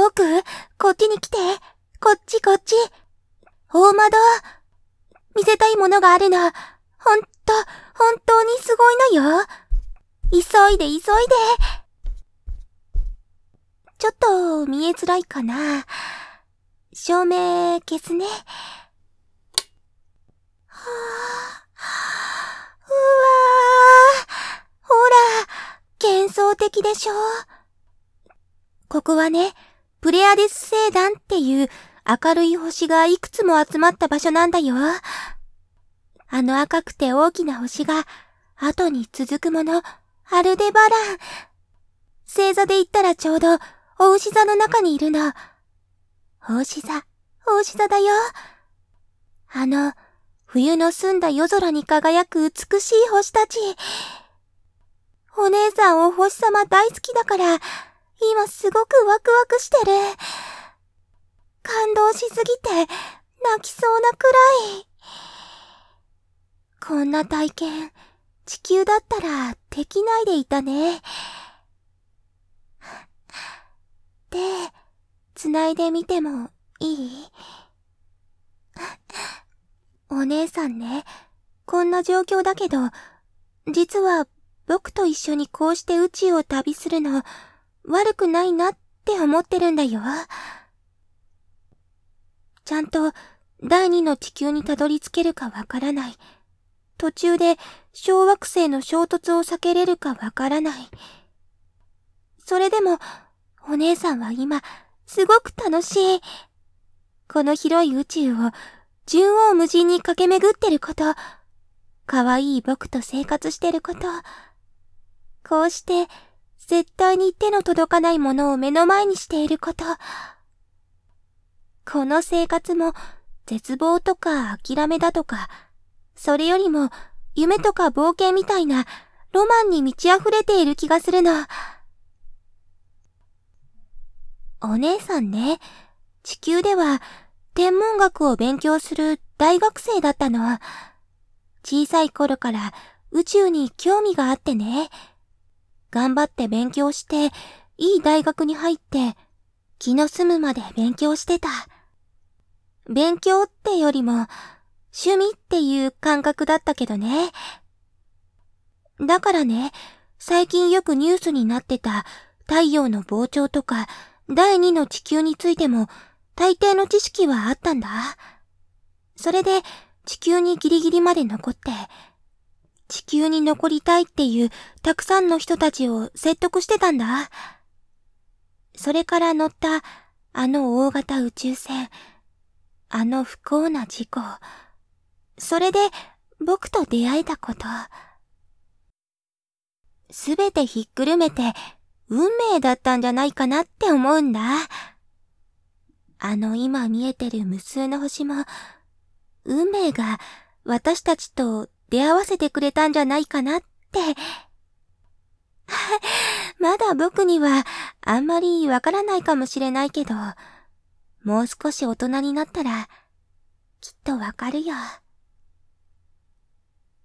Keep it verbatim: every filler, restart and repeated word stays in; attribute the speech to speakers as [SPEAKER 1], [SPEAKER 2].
[SPEAKER 1] 僕、こっちに来て。こっちこっち。大窓。見せたいものがあるの。ほんと、本当にすごいのよ。急いで急いで。ちょっと見えづらいかな。照明消すね。はぁ、うわぁ、ほら、幻想的でしょ。ここはね、プレアデス星団っていう明るい星がいくつも集まった場所なんだよ。あの赤くて大きな星が後に続くもの、アルデバラン。星座で言ったらちょうどお牛座の中にいるの。お牛座、お牛座だよ。あの、冬の澄んだ夜空に輝く美しい星たち。お姉さんお星様大好きだから、今すごくワクワクしてる。感動しすぎて、泣きそうなくらい。こんな体験、地球だったらできないでいたね。で、繋いでみてもいい？お姉さんね、こんな状況だけど、実は僕と一緒にこうして宇宙を旅するの、悪くないなって思ってるんだよ。ちゃんと第二の地球にたどり着けるかわからない。途中で小惑星の衝突を避けれるかわからない。それでも、お姉さんは今、すごく楽しい。この広い宇宙を縦横無尽に駆け巡ってること、可愛い僕と生活してること、こうして絶対に手の届かないものを目の前にしていること、この生活も絶望とか諦めだとか、それよりも夢とか冒険みたいなロマンに満ち溢れている気がするの。お姉さんね、地球では天文学を勉強する大学生だったの。小さい頃から宇宙に興味があってね。頑張って勉強して、いい大学に入って、気の済むまで勉強してた。勉強ってよりも、趣味っていう感覚だったけどね。だからね、最近よくニュースになってた太陽の膨張とか、第二の地球についても、大抵の知識はあったんだ。それで、地球にギリギリまで残って、地球に残りたいっていうたくさんの人たちを説得してたんだ。それから乗ったあの大型宇宙船、あの不幸な事故。それで僕と出会えたこと。すべてひっくるめて運命だったんじゃないかなって思うんだ。あの今見えてる無数の星も、運命が私たちと出会わせてくれたんじゃないかなって。まだ僕にはあんまりわからないかもしれないけど、もう少し大人になったらきっとわかるよ。